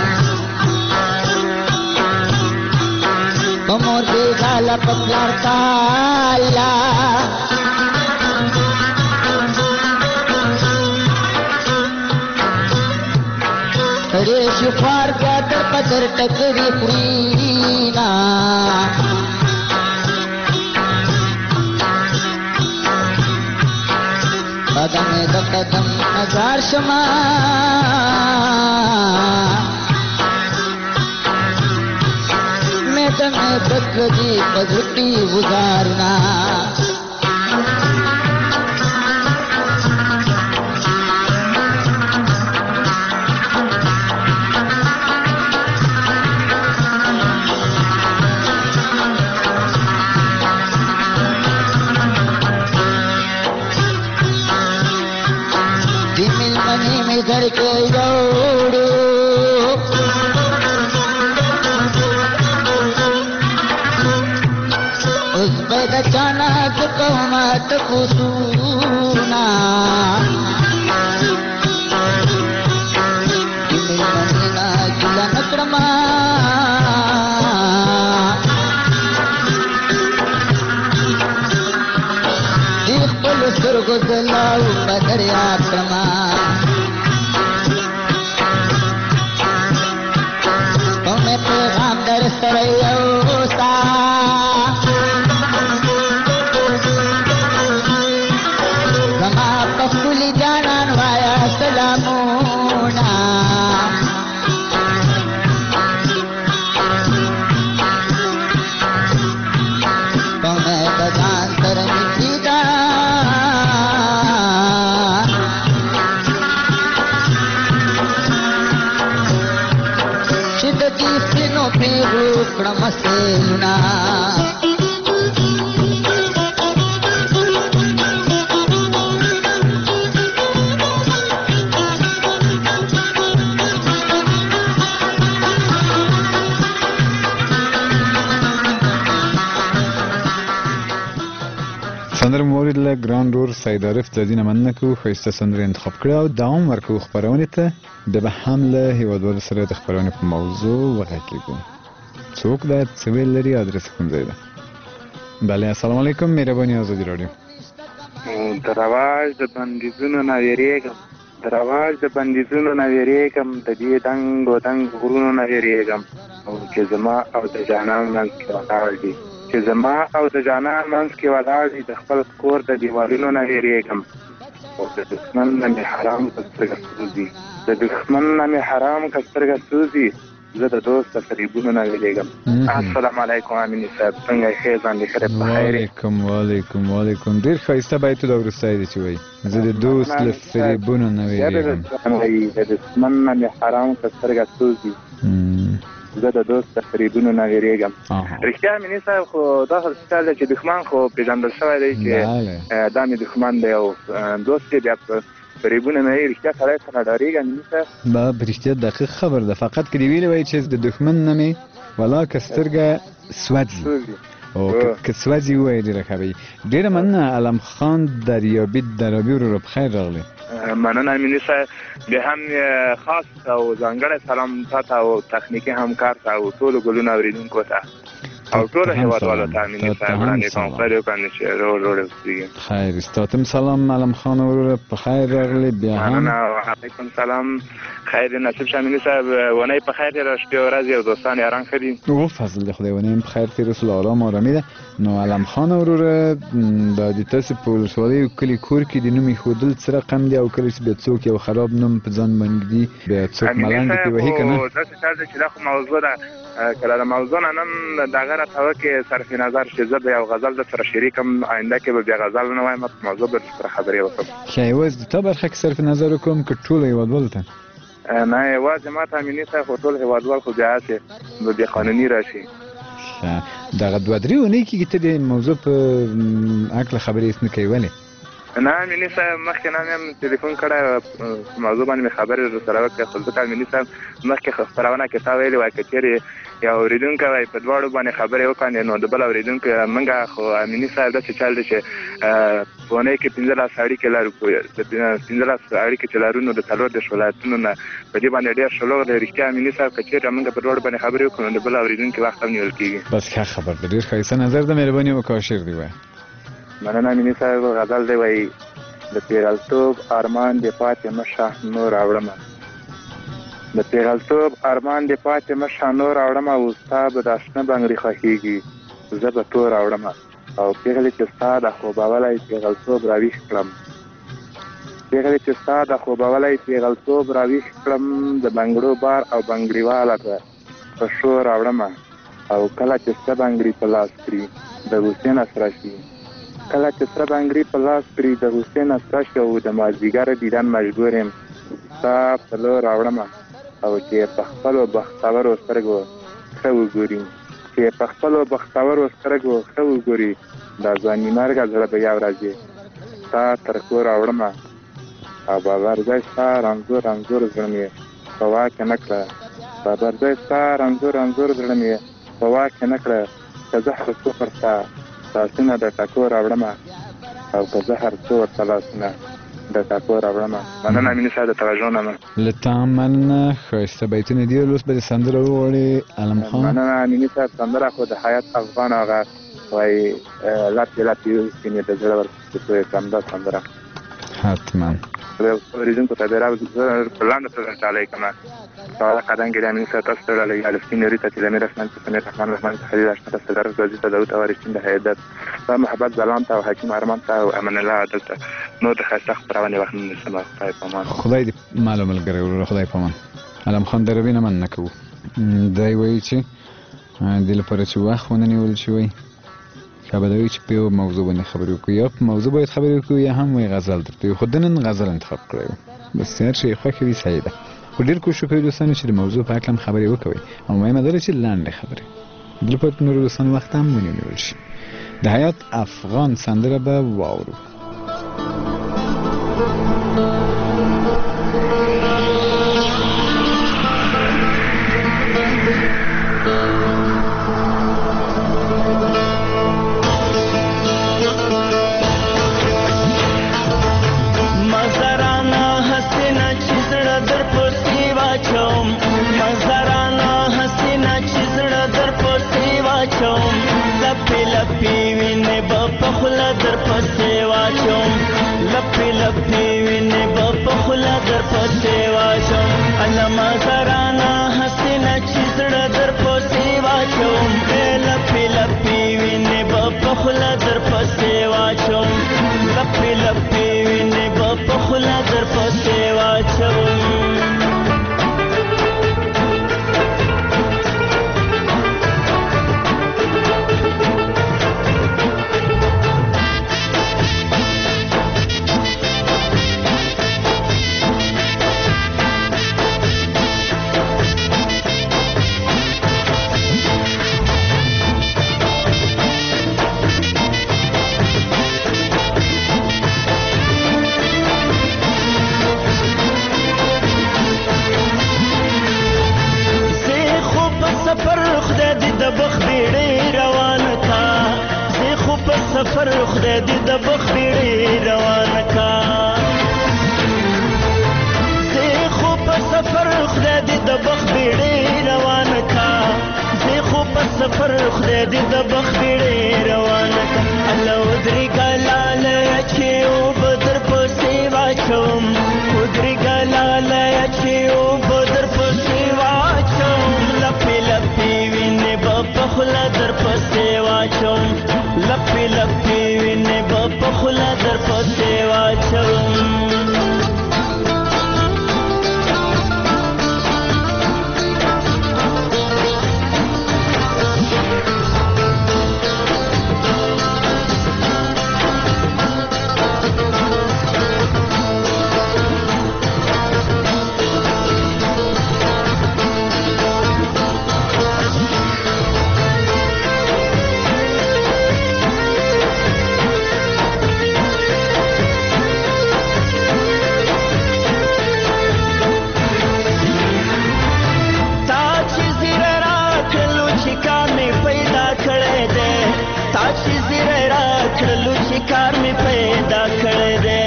په مور بېغاله په پلار تاله سړی شي خوار بیا در په در ټکرې خورينا قدم د قدم نزار شما میدم بکدی پزړی وزارنا घर के जोड़ो उस पर अचानक कौमत कुसूना महीना गिलन क्रमा एक पुलिस गुजलाऊ बदरिया क्रमा पैगाम در سره یوستا زما په خپلې جانان وایا سلامونه په مې د ځان سره نږدې ده سپینو پیغو کړم سیلونه
سندره مورد له ګران رور سید عارف زدینه مننه کو ښایسته سندره انتخاب کړه او دوام ورکو خپرونې ته بیا به هم له هیوادوالو سره د خپرونې په موضوع وغږیږو څوک دا څه ویل لري ادرس کوم ځای ده بله السلام علیکم مهرباني آزادي راډیو
د رواج د بندیزونو نه ویریږم د رواج د بندیزونو نه ویریږم د دې دنګو غرونو نه ویریږم او چې زما او د جانان منځ کې ولاړ دي چې زما او د جانان منځ کې ولاړ دي د خپل کور د دیوالونو نه ویریږم او د دښمن نه مې حرام که سترګه سوځي د دښمن نه مې حرام که سترګه سوځي زه د دوست د فریبونو نه ویریږم السلام علیکم امین صاحب څنګه یې ښې ځان دې ښه په خیر
وعلیکم ډېر ښایسته بیت دا وروستی دی چې وایي زه د دوست له فریبونو نه ویریږم
د دښمن نه مې حرام که سترګه سوځي زه د دوست د فریبونو نه ویریږم رښتیا امیني صاحب خو دا خبره ده چې دښمن خو پېژندل شوی دی چې دا مې دښمن دی او دوست یې بیا فریبونه نه یې رښتیا سړی څخه ډارېږي امیني صاحب
با رښتیا دقیق خبر ده فقط که دې ویلې وایي چې د دښمن نه مې ولا که سترګه سوځي او که سوځي ووایي ډېره ښه به وي ډېره مننه علم خان دریابي ورو په خیر راغلی
مننه امیني صاحب بیا هم خاص او ځانګړی سلام تا ته او تخنیکي همکار ته او ټولو ګلونو اورېدونکو ته او ټول هیوادوالو ته امیني صاحب وړاندې کوم خیر وکړئ چې روړ اوسېږي
خیر ستاتم سلام علم خان وروره په خیر راغلی بیا هم
علیکم سلام خیر نصیب شه امیني صاحب ونې په خیر تېره شپې ورځې او دوستان یاران ښه دي
او فضل د خدای ونې په خیر تېره سول ارام ارامي ده نو علم خان وروره دا د تاسې په ولسوالۍ کلي کور کې د نوم ایښودل څه رقم دی او کله چې بیا څوک یو خراب نوم په ځان باندې ږدي بیا څوک ملنډې پرې وهي که نه
داسې کار دی چې دا خو موضوع ده کله د موضوع نه نن دغه راته وکړې صرف نظر چې زه به یو غزل در سره شریکم آینده کې به بیا غزل نه وایم په موضوع به سره خبرې وکړم
ښه یوازې د تا برخه کې صرف نظر وکړم که ټولو هیوادوالو ته
نه یوازې ما ته امیني صاحب خو ټول هیوادوال خو بیا هسې به بې قانوني راشي
دغه 2-3 اونۍ کېږي ته د موضوع په هکله خبرې هېڅ نه کوې ولې
نه امیني صاحب مخکې نه مې هم تلیفون کړی موضوع باندې مې خبرې سره وکړې خو ځکه امیني صاحب مخکې خپرونه کې تا ویلي وای که چېرې یو اورېدونکی وای په دواړو باندې خبرې وکړې نو د بل اورېدونکي موږ خو امیني صاحب داسې چل دی چې په اونۍ کې 15 اړیکې لرو 15 اړیکې چې لرو نو د 14 ولایتونو نه په دې باندې ډېر شلوغ دی رښتیا امیني صاحب که چېرې موږ په دواړو باندې خبرې وکړو نو د بل اورېدونکي وخت هم نیول کېږي
بس ښه خبر دی ډېر ښایسته نظر د مهرباني وکړه شعر دی وایه
مننه امیني صاحب غزل دی وایي د پیغلتوب ارمان دې پاتې مشه نور راوړمه د پیغلتوب ارمان دې پاتې مشه نور راوړمه او ستا به دا شنه بنګړي خوښېږي زه به تور راوړمه او پیغلې چې ستا د خوبولی پیغلتوب راویښ کړم پیغلې چې ستا د خوبولی پیغلتوب راویښ کړم د بنګړو بار او بنګړیواله ته په شور راوړمه او کله چې ستا بنګړي په لاس کړي د حسین اسره شي کله چې سره بنګړي په لاس کړي د حسین اسره شي او د مازدیګر دیدن مجبور یم ستا په لور راوړمه او چې په خپلو بختورو سترګو ښه وګوري چې په خپلو بختورو سترګو ښه وګوري دا ځواني مرګه زړه به یو راځي ستا تر کور راوړمه او بابرځی ستا رنځور رنځور زړه مې په واک کې نه کړه بابرځی ستا رنځور رنځور زړه مې په واک کې نه کړه که زه هر څو پر ستا لاسونه د ټکو راوړمه او که زه هر څو ورته لاسونه د ټکو راوړمه مننه امیني صاحب د توجه نه
له تا مننه ښایسته بیتونه دي اوس به د سندره وغواړې علم خان
مننه امیني صاحب سندره خو د حیات افغان هغه وایي لپې لپې اوسپینې د زړه ورپسې کړم دا سندره
حتما
اوریدونکو ته ډېره په لنډه توګه ډالۍ کړمه سوال قدم گیری امین صاحب تاسو ته ډالۍ الفین ریتا تلمی رسمن سمیت رحمان رحمان تحلیل اشنا صدر رضی ته داوود اوریشتین د هیئت و محبت زلان ته او حکیم ارمان ته او امن الله عادل ته نو د خاصه خبرونه وخت نشم خدای پامان
خدای دې معلومه لګره خدای پامان علم خان دروی نه من نکو دای وایي چې د لپاره چې وخت ونه نیول شوی کابلوی چې په یو موضوع باندې خبرې وکړو یا په موضوع باید خبرې وکړو یا هم وایي غزل درته خو د نن غزل انتخاب کړی بس هر شي خوښ وي سعیده خو ډېر کوشش وکړئ دوستانو چې د موضوع په اړه هم خبرې وکوئ او مهمه دا ده چې لنډې خبرې د لپاره نورو دوستانو وخت هم ونیول شي د حیات افغان سندره به واورو
کړلو چې کار مې پیدا کړی دی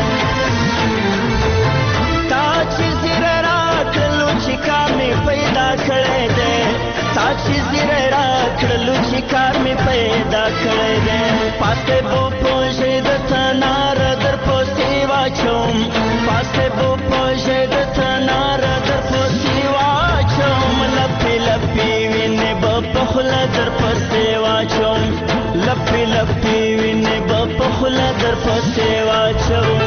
تا چې زیره راکړلو چې کار مې پیدا کړی دی تا چې زیره راکړلو چې کار مې پیدا کړی دی پاتې بو پوژې د تنار در پسې واچوم پاتې بو پوژې د تنار در پسې واچوم لپې لپې وینې به په خوله در پسې واچوم لپې لپې وینې به په خوله در پسې واچوم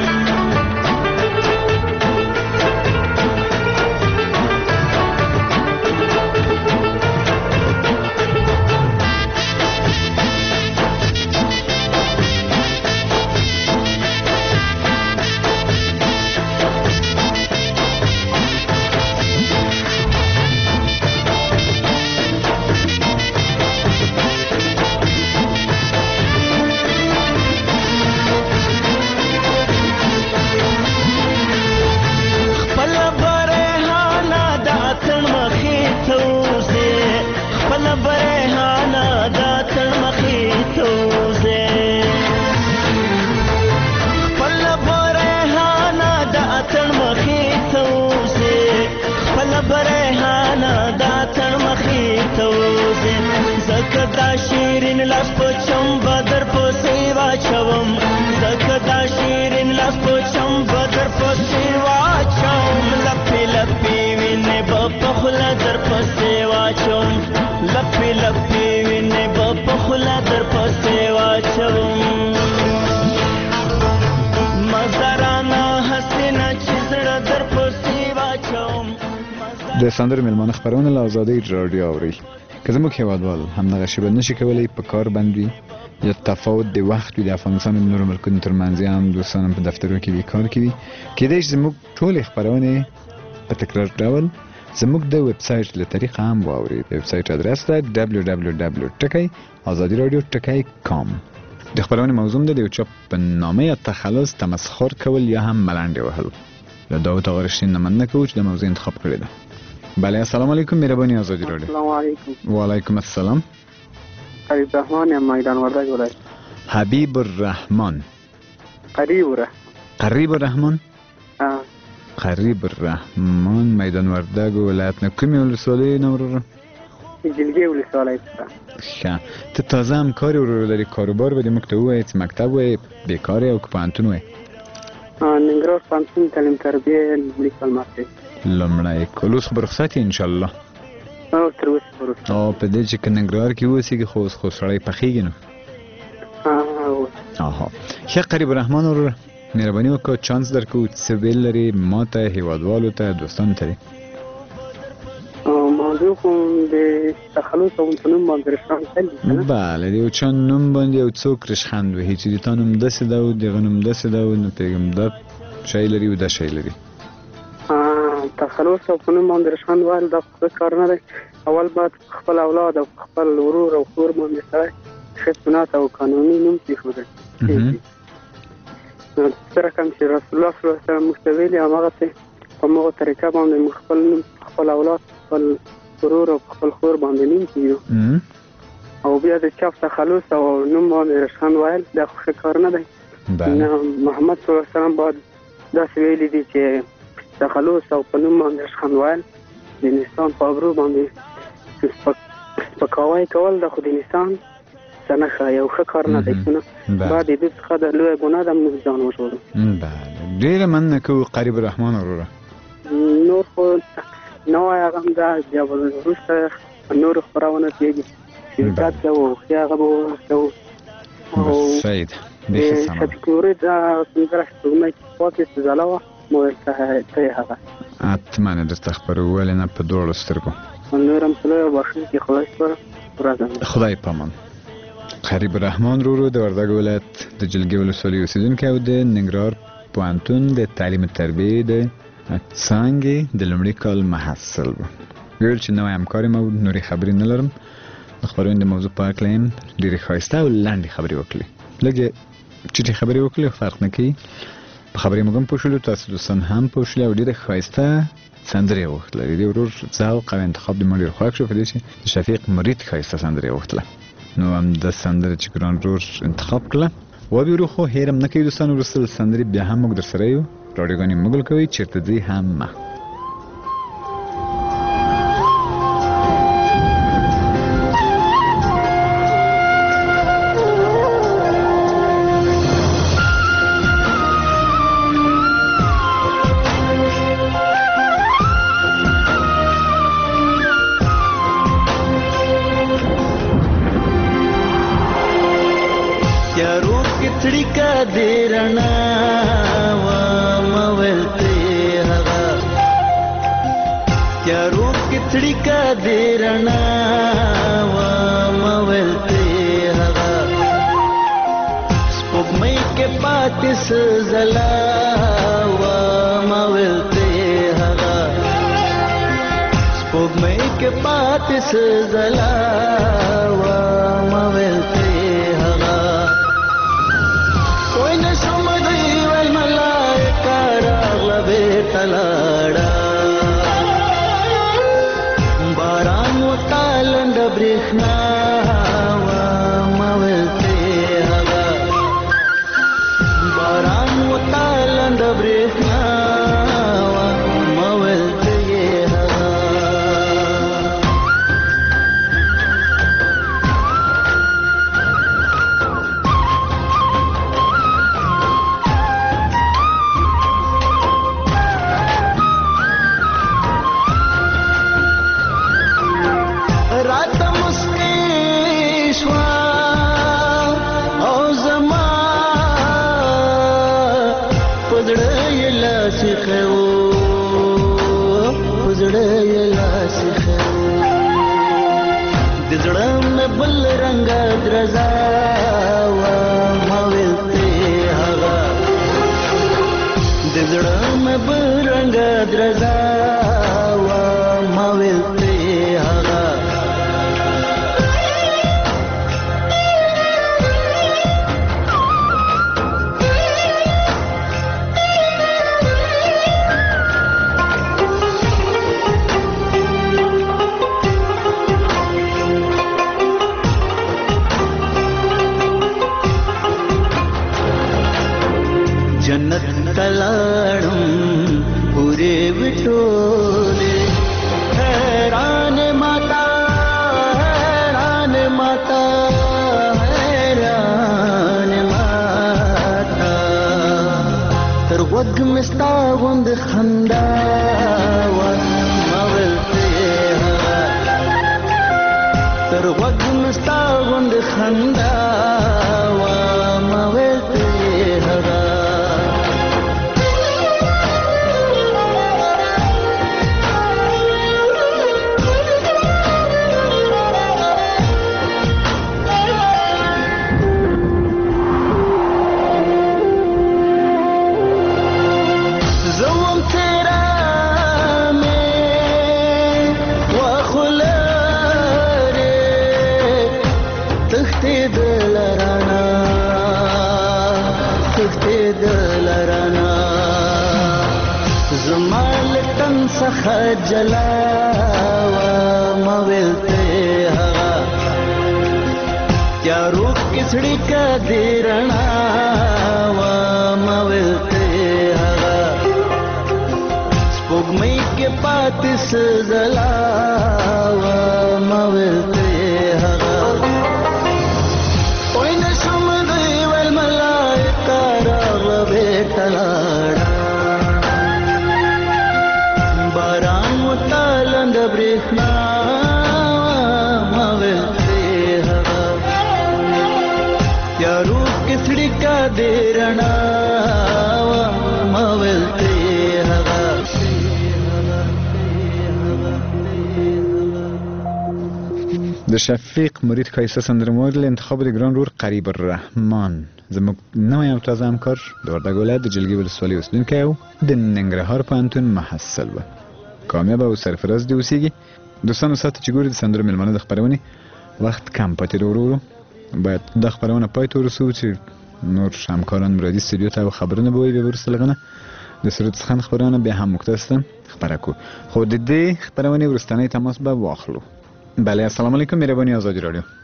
شیرین لاس په چمبه در پسې واچوم زکه دا شیرین لاس په چمبه در پسې واچوم لپې لپې وینې به په خوله در پسې واچوم لپې لپې وینې به په خوله در پسې واچوم مزرانه حسینه چې زړه در پسې واچوم
د سندرو میلمانه خپرونه له ازادۍ رادیو اوري که زموږ هیوادوال همدغه شی به نشي کولی په کار بند وي یا تفاوت د وخت وي د افغانستان او نورو ملکونو ترمنځ یا هم دوستان په دفترو کې وي کار کوي کېدای شي زموږ ټولې خپرونې په تکرار ډول زموږ د ویب سایټ له طریقه هم واوري د ویب سایټ ادرس ده www.takaiazadiradio.com د خپرونې موضوع ده د یو چا په نامه یا تخلص تمسخر کول یا هم ملنډې وهل له داود آقا رشتین نه مننه کوو چې د موضوع انتخاب کړې ده. بله السلام علیکم مهربانی آزادی رادیو.
السلام علیکم.
و علیکم السلام.
حبیب الرحمن میدان وردگ ولایت.
حبیب الرحمن. قریب الرحمن. قریب الرحمن میدان وردگ ولایت نه کومې ولسوالۍ نه ورور؟
جلگه ولسوالۍ څخه.
ښه ته تازه هم کار ورور لري کاروبار به دې موږ ته ووایې چې مکتب وایې بیکار یې او که پوهنتون وایې؟
ننګرهار پوهنتون تعلیم تربیه لومړي کال محصل.
لومړی کال اوس خو به رخصت یې انشاءالله؟
تر اوسه به رخصت.
او په دې چې که ننګرهار کې واوسېږي خو اوس خو سړی پخېږي نو. آها ښه قریب الرحمن وروره مهرباني وکړه چانس درکوو څه ویل لري ما ته هیوادوالو ته دوستانو ته دې؟
موضوع خو د تخلص او په نوم باندې رشخند پیل دي که نه؟
بله د یو چا نوم باندې یو څوک رشخند وهي چې د تا نوم داسې ده او د هغه نوم داسې ده نو پوهېږم دا شی لري او دا شی لري.
تخلص او په نوم باندې رشخند ویل دا ښه کار نه دی. اول باید خپل اولاد او خپل ورور او خور باندې سړی ښه سنت او قانوني نوم کېښودی. څه رقم چې رسول الله صلی الله علیه وسلم موږ ته ویلي هماغسې په همغه طریقه باندې موږ خپل نوم خپل اولاد خپل ورور او خپل خور باندې نوم کېږدو او بیا د چا تخلص او نوم باندې رشخند ویل دا خو ښه کار نه دی. محمد صلی الله علیه وسلم باید داسې ویلي دي چې تخلص او په نوم باندې رشخند ویل د انسان په ابرو باندې سپکاوی کول دا خو د انسان څه نه ښه یو ښه کار نه دی که نه باید د دې څخه د لویه ګناه ده موږ ځان وژغورو.
بله ډېره مننه کوو قریب الرحمن وروره.
نور خو نه وایي هغه هم ده بیا به وروسته نورو خپرونه کېږي چې زده کړه وهوښیا هغه به ورسوو او
صحیح ده بیخي سمه
شفیق نوري دا پنځه سپوږمۍ چې پاتې زله وه مو ورته ته یې هغه
حتما یې درته خپروو ولې نه په دواړو سترګو.
نور هم په لویه بخښونکي خدای سپاره ورځ
خدای پامان. قریب الرحمن رورو د وردګ ولایت د جلګې ولسوالۍ اوسېدونکی او د ننګرهار پوهنتون د تعلیم تربیې د څانګې د لومړي کال محصل و. ویل چې نوی همکار یم او نورې خبرې نه لرم د خپرونې د موضوع په هکله یم ډېرې ښایسته او لنډې خبرې وکړې لږې چټې خبرې وکړې فرق نه کوي په خبرې موږ هم پوه شولو تاسو دوستان هم پوه شولې او ډېره ښایسته سندرې یې وغوښتله د دې ورور ذوق او انتخاب د ما ډېر خوښ شو په دې چې د شفیق مرید ښایسته سندرې یې وغوښتله نو هم د سندره چې ګران رور انتخاب کړه و بیرو خو هیرم نکوي دوستان ورسل سندري بیا هم موږ در سره یو رادیوګانې مګل کوي چیرته ځي هم ما د شفیق مرید کایسته سندره مورد انتخاب د ګران رور قریب الرحمن زموږ نوی او تازه همکار د وردګ ولایت د جلګې ولسوالۍ اوسیدونکی او د ننګرهار پوهنتون محصل و کامیاب او سرفراز دې اوسیږي دوستانو ساته چې ګوري د سندرو میلمانه د خپرونې وخت کم پاتې دی ورو باید د خپرونه پای ته ورسوو چې نور همکاران مرادي استودیو ته خبرونه به وي بیا وروسته لغنه د سرود څخه خبرونه بیا هم مکتسته خبره کو خو د دې خبرونه ورستنی تماس به واخلو. بله السلام علیکم مهربانی آزادی رادیو.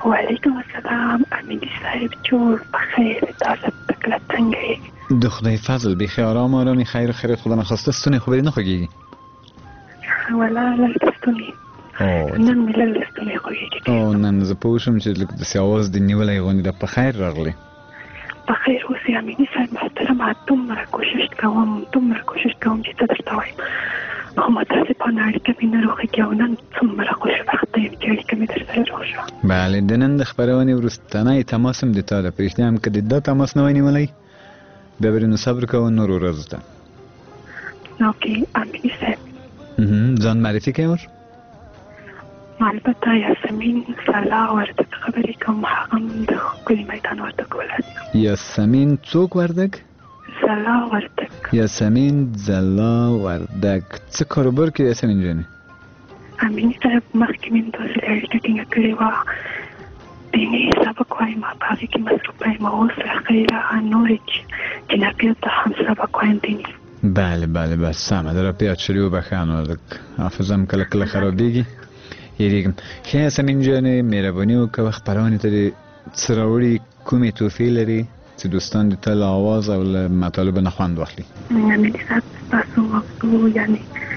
وعلیکم السلام امینی صاحب جور بخیر تاسو تکله څنګه
د خدای فضل بیخی آرام آرامی خیر و خیرت خدا نخواسته ستونی خوبی نخوگیگی
ولا لستونی نن مې لستونی خوږیږي
او نن زه پوه شم چې لږ داسې اواز دې نیولی غوندې ده په خیر راغلی
په خیر اوسې امیني صاحب محترمه دومره کوشش کوم چې څه درته وایم خو متاسفانه اړیکه مې نه روغېږي او نن څومره خوشبخته یم چې اړیکه مې درسره روغ شوه
بله د نن د خپرونې وروستنی تماس هم د تا ده په رښتیا هم که د دا تماس نه وای نیولی بیا به نو صبر کوه نورو ورځو ته
اوکې امیني صاحب
ځان معرفي کوې ور
البته یاسمین سلا وردک خبرې کوم هغه هم د ښکلي میدان وردک ولایت
یاسمین څوک وردک
زلا وردک
یاسمین زلا وردک څه کاروبار کې یاسمین جانې
امیني صاحب مخکې مې دوه ځله اړیکه ټینګه کړې وه دیني سبق وایم په هغې کې مصروفه یم اوس خیره نورې جنابیو ته هم سبق وایم دیني
بله بله بس سمه ده را پیاد شدی و بخیانو لږ حافظم کله کله خرابېږي یریږم ښه یاسمین جانې مهرباني وکړه خپرونې ته دې څه راوړي کومې تحفې لري چې دوستان دې ته له آواز او له مطالبو نه خوند واخلي
امیني صاحب ستاسو موضوع یعنې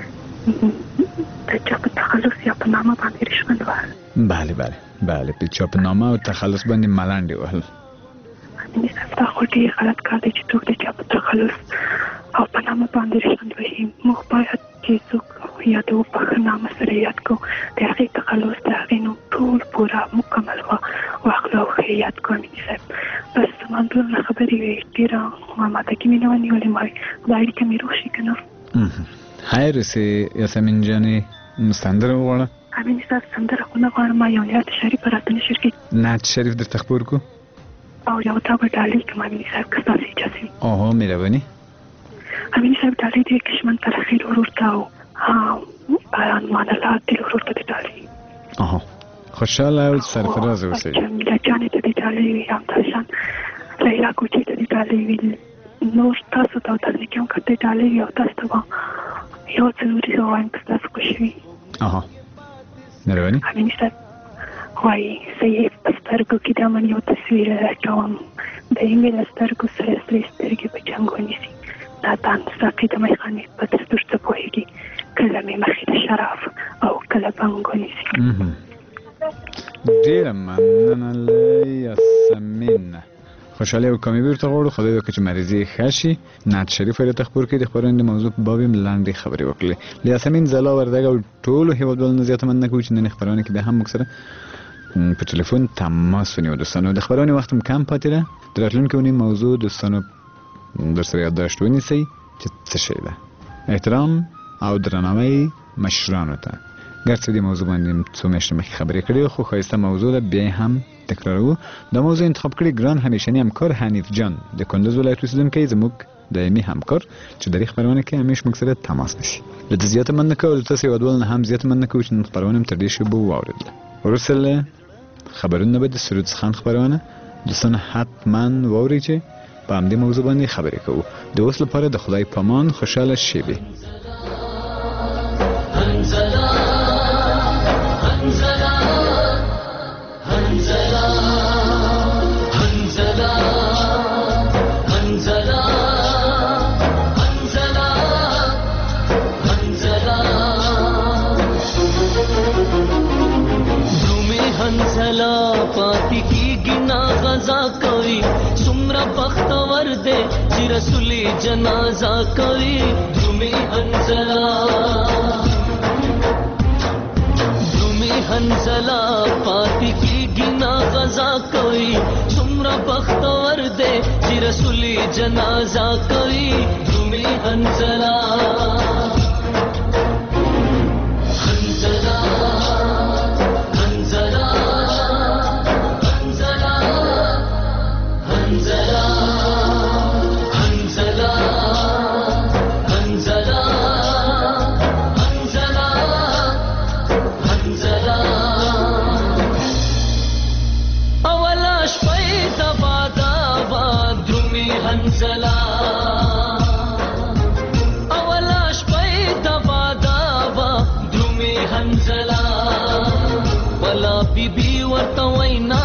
د چا په تخلص یا په نامه باندې رشوت وهل
بله بله بله په چا په نامه او تخلص باندې ملنډې وهل
امیني صاحب دا خو ډېر غلط کار دی چې څوک د چا په تخلص او په نامه باندې رشوت وهي موږ باید چې څوک یادو په ښه نامه سره یاد کړو د هغې تخلص د هغې نوم ټول پوره مکمل واخلو او ښه یاد کړو امیني صاحب بس زما دومره خبرې وې ډېره ماتګي مې نه وه نیولې ما دا اړیکه مې روغ شي که نه
خیر اوسې یاسمین جانې سندره وغواړه
امیني صاحب سندره خو نه غواړم ما یو نعت شریف راته نشر کړي
نعت شریف درته خپور کړو
او یو تا به ډالۍ کړم امیني صاحب که ستاسو اجازه وي
اوهو مهرباني
امیني صاحب ډالۍ دې کشمن ترخیر ورور ته او امان الله دل ورور ته دې ډالۍ
اوهو خوشحاله او سرفراز اوسئ
جمیله جانې ته دې ډالۍ وي همداشان لیلا کوچۍ ته دې ډالۍ وي نور تاسو ته او ترنیکې هم که دې ډالۍ وي او تاسو ته به یو څلوري زه وایم که ستاسو خوښي وي
اوهو مهرباني
امیني صاحب وایي زه یې په سترګو کې د امن یو تصویر لټوم د یمې له سترګو سره سرې سترګې په جنګ ونیسي دا دان ساقي د میخانې په دستور څه پوهېږي کله مې مخې د شراب او کله بنګ ونیسي
ډېره مننه له یاسمین خوشحالي او کامیابي ورته غواړو خدای وکړي چې مریضي یې ښه شي نعت شریف یې راته خپور کړي د خپرونې د موضوع په باب یې لنډې خبرې وکړلې له یاسمین زلا وردګ او ټولو هېوادوالو نه زیاته مننه کوو چې نن خپرونې کې بیا هم موږ سره په ټلیفون تماس ونیو دوستانو د خپرونې وخت هم کم پاتې ده د راتلونکې اونۍ موضوع دوستانو در سره یادداشت ونیسئ چې څه شی ده احترام او درناوی مشرانو ته ګرڅه دې موضوع باندې څو میاشتې مخکې خبرې کړې خو ښایسته موضوع ده بیا هم تکراروو دا موضوع انتخاب کړې ګران همیشني همکار حنیف جان د کندوز ولایت اوسېدونکی زموږ دایمي همکار چې د دې خپرونه کې همیش موږ سره تماس نیسي له ده زیاته مننه کوو له تاسو هېوادوالو نه هم زیاته مننه کوو چې نن خپرونه مو تر دې شیبو واورېدله وروسته له خبرونو به د سرود خان خپرونه دوستانو حتما واورئ چې په همدې موضوع باندې خبرې کوو د اوس لپاره د خدای پامان خوشحاله شیبې
پاتی کی گنا غزا کوي سمرا بختور دے چې رسول جنازہ کوي درومي حنزلا پاتی کی گنا غزا کوي سمرا بختور دے چې رسول جنازہ کوي درومي حنزلا ولا بيبي ورته وینا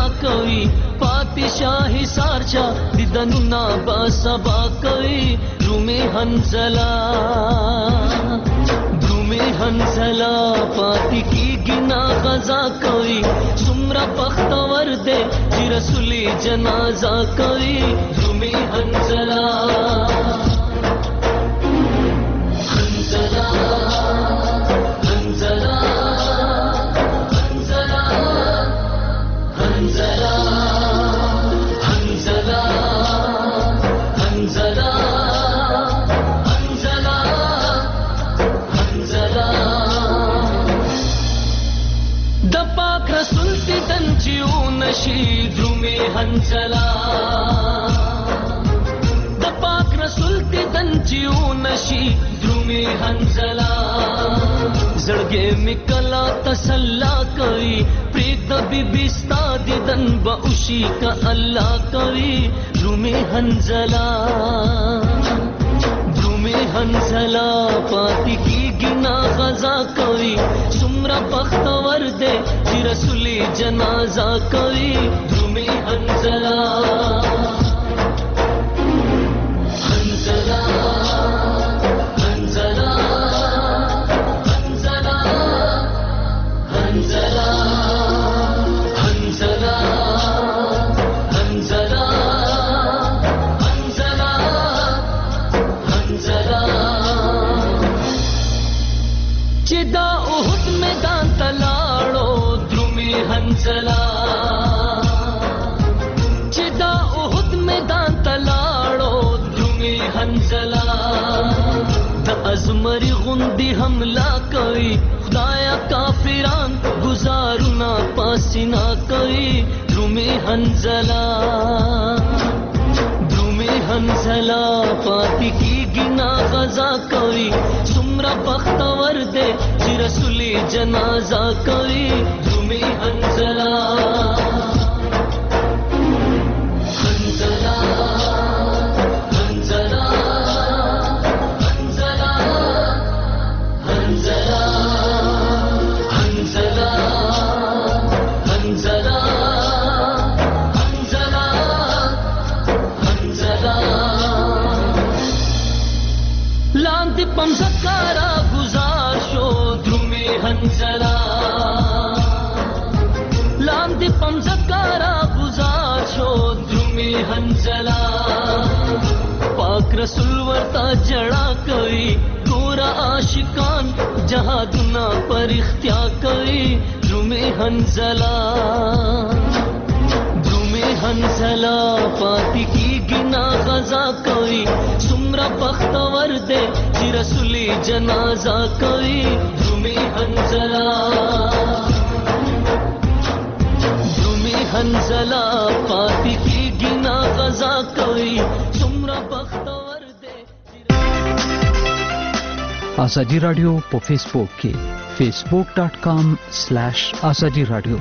دیدنونه به سبا کوي رومي حنزله حنزلا پاتی کی گنا غزا کوي سمرا بختور دے چې رسولي جنازه کوي رومي حنزلا حنزلا حنزلا حنزلا حنزلا حنزلا حنزلا نشي درومي حنزلا د پاک رسول دې دنچیو نشي درومي حنزلا زړګې میکلا تسلا کوي پریک د بیبي ستا دې دن بوشي کا الله کوي درومي حنزلا حنزلا پاتی کی گنا غزا کوي سمرا بختور دے چې رسولي جنازه کوي درومي حنزلا حنزلا حنزلا حنزلا حنزلا حنزلا حنزلا حنزلا چې دا احد میدان تلاړو درومي حنزلا د ازمري غوندي حمله کوي خدایا کافران گزارونه پاسینا کوي درومي حنزلا حنزلا پاتی کی گنا غزا کوي سمرا بختور دے چې رسولي جنازه کوي درومي حنزلا حنزلا حنزلا حنزلا حنزلا حنزلا حنزلا لاندې پمزکارا گزار شو درومي حنزلا لاندې پمزکارا گزار شو درومي حنزلا پاک رسول ورتا جڑا کوي ګور عاشقان جهادنا پر اختیا کوي درومي حنزلا حنزلا پاتی کی گنا غزا کوي سمرا بختور دے چې رسولي جنازه کوي درومي حنزلا حنزلا پاتی کی گنا غزا کوي سمرا بختور دے
آزادی رادیو په فیسبوک کې facebook.com/azadi radio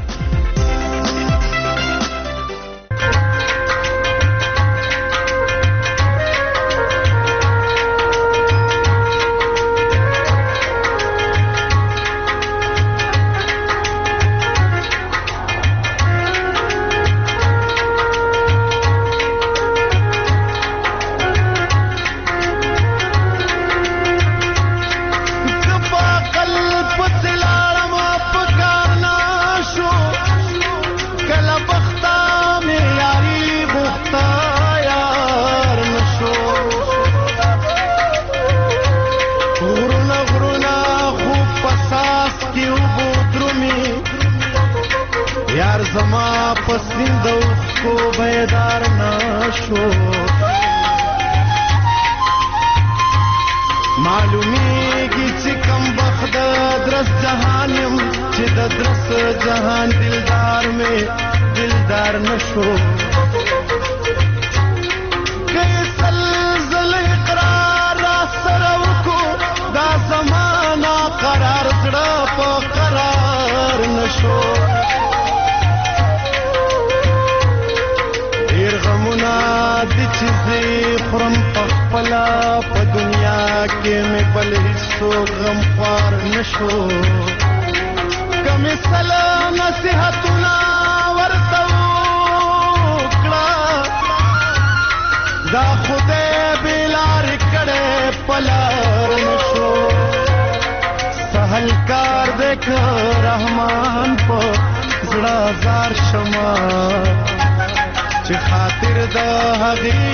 دا خدای بلار کړه پلار نشو سهل کار دیکھ رحمان په زړه زار شما چې خاطر د هغې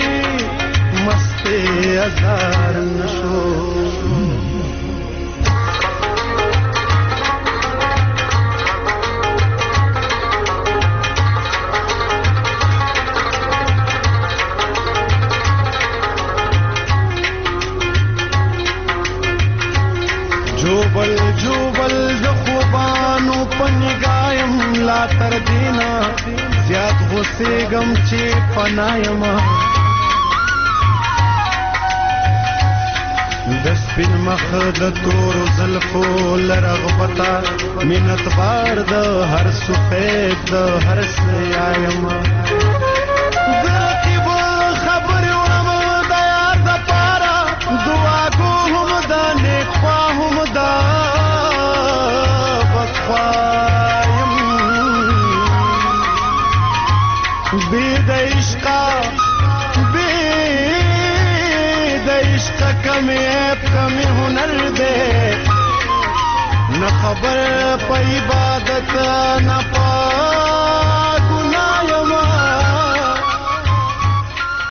مستې ازار نشو جوبل جوبل د خوبانو پنګایم لا تر دینا زیات غوسېږم چې پنایم د سپین مخ د تورو زلفو لرغبتا مینت بار د هر سفید د هر سیایم درقیب خبر وړم د یار د پاره دعا کوم د نیک خواهم دا بخوایم بید عشقا کمی عیب کمی ہنر دے نہ خبر پہ عبادت نہ پا